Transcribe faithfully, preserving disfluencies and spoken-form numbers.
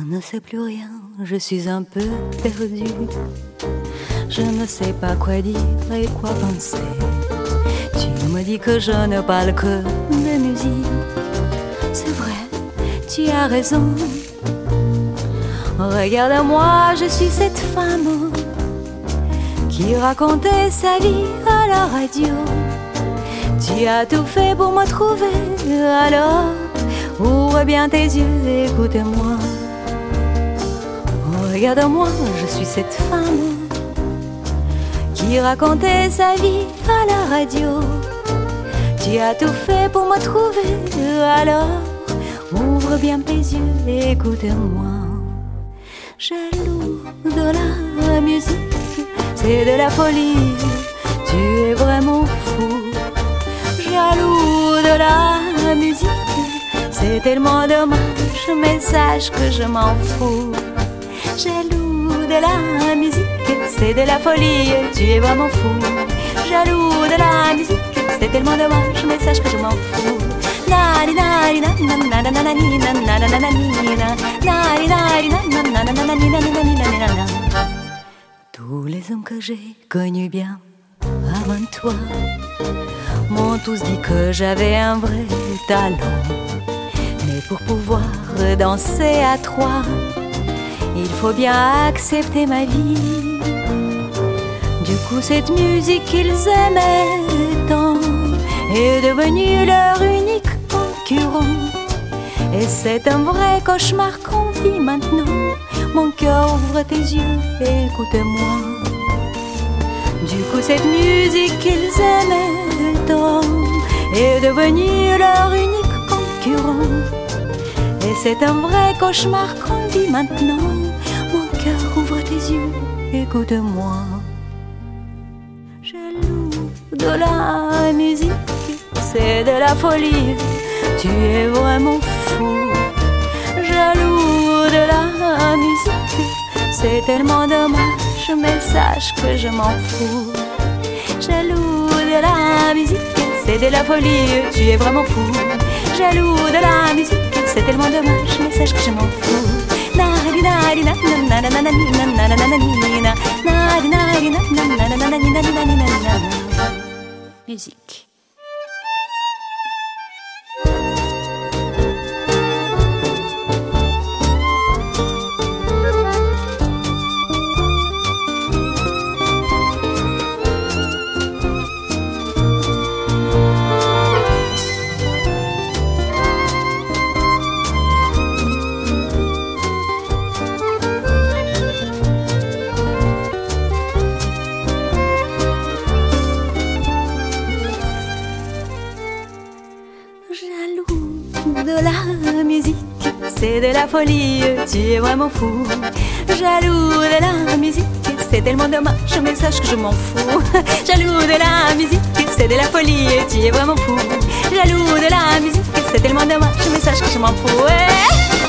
ne sais plus rien, je suis un peu perdue. Je ne sais pas quoi dire et quoi penser. Tu me dis que je ne parle que de musique. C'est vrai, tu as raison. Regarde-moi, je suis cette femme qui racontait sa vie à la radio. Tu as tout fait pour me trouver, alors ouvre bien tes yeux, écoute-moi. Regarde-moi, je suis cette femme qui racontait sa vie à la radio. Tu as tout fait pour me trouver, alors ouvre bien tes yeux, écoute-moi. Jaloux de la musique, c'est de la folie, tu es vraiment fou. Jaloux de la musique, c'est tellement dommage, mais sache que je m'en fous. Jaloux de la musique, c'est de la folie, tu es vraiment fou. Jaloux de la musique, c'est tellement dommage, mais sache que je m'en fous. Tous les hommes que j'ai connus bien avant toi m'ont tous dit que j'avais un vrai talent. Mais pour pouvoir danser à trois, il faut bien accepter ma vie. Du coup cette musique qu'ils aimaient tant est devenue leur unique concurrent. Et c'est un vrai cauchemar qu'on vit maintenant. Mon cœur, ouvre tes yeux et écoute-moi. Du coup cette musique qu'ils aimaient tant est devenue leur unique concurrent. Et c'est un vrai cauchemar qu'on vit maintenant. Mon cœur, ouvre tes yeux, écoute-moi. Jaloux de la musique, c'est de la folie, tu es vraiment fou. Jaloux de la musique, c'est tellement dommage, mais sache que je m'en fous. Jaloux de la musique, c'est de la folie, tu es vraiment fou. Jaloux de la musique, c'est tellement dommage, mais sache que je m'en fous. Musique. De la musique, c'est de la folie, tu es vraiment fou. Jaloux de la musique, c'est tellement dommage, mais sache que je m'en fous. Jaloux de la musique, c'est de la folie, tu es vraiment fou. Jaloux de la musique, c'est tellement dommage, mais sache que je m'en fous. Ouais.